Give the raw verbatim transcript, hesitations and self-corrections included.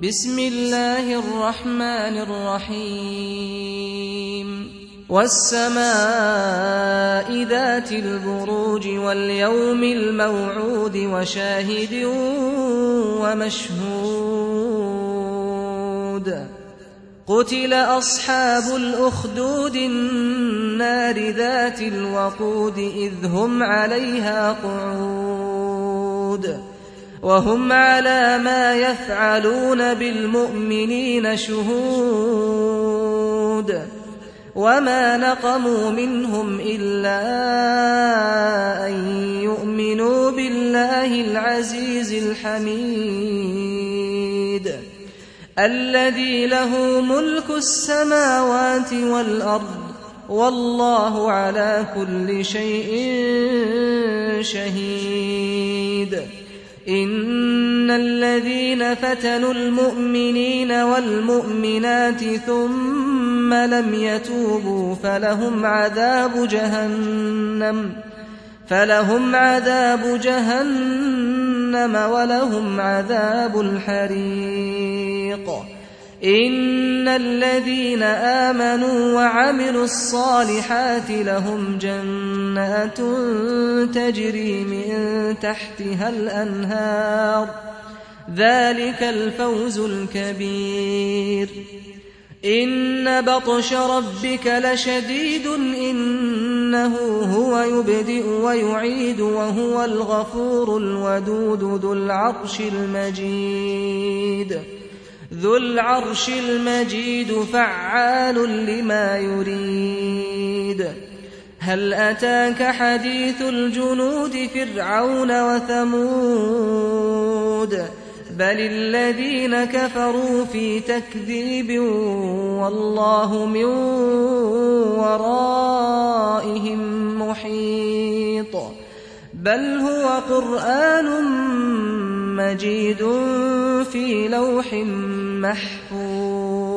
بسم الله الرحمن الرحيم والسماء ذات البروج واليوم الموعود وشاهد ومشهود قتل أصحاب الأخدود النار ذات الوقود إذ هم عليها قعود وهم على ما يفعلون بالمؤمنين شهود وما نقموا منهم إلا أن يؤمنوا بالله العزيز الحميد الذي له ملك السماوات والأرض والله على كل شيء شهيد إن الذين فتنوا المؤمنين والمؤمنات ثم لم يتوبوا فلهم عذاب جهنم فلهم عذاب جهنم ولهم عذاب الحريق إن الذين آمنوا وعملوا الصالحات لهم جنات تجري من تحتها الأنهار ذلك الفوز الكبير إن بطش ربك لشديد إنه هو يبدئ ويعيد وهو الغفور الودود ذو العرش المجيد ذو العرش المجيد فعال لما يريد هل أتاك حديث الجنود فرعون وثمود بل الذين كفروا في تكذيب والله من ورائهم محيط بل هو قرآن مجيد في لوح محفوظ